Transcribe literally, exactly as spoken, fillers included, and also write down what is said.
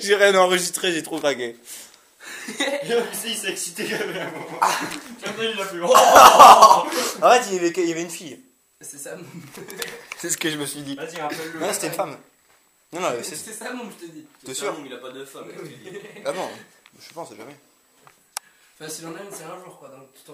J'ai rien enregistré, j'ai trop craqué. Il s'est excité quand même. Il a fait. En fait, il y avait, il y avait une fille. C'est ça, mon. C'est ce que je me suis dit. Vas-y, rappelle-le. Non, c'était une femme. Non, non, c'est... C'est ça, mon, je te dis. T'es sûr? Il a pas de femme. Ah bon, je pense, jamais. Enfin, s'il en a une, c'est un jour, quoi. Donc, tout en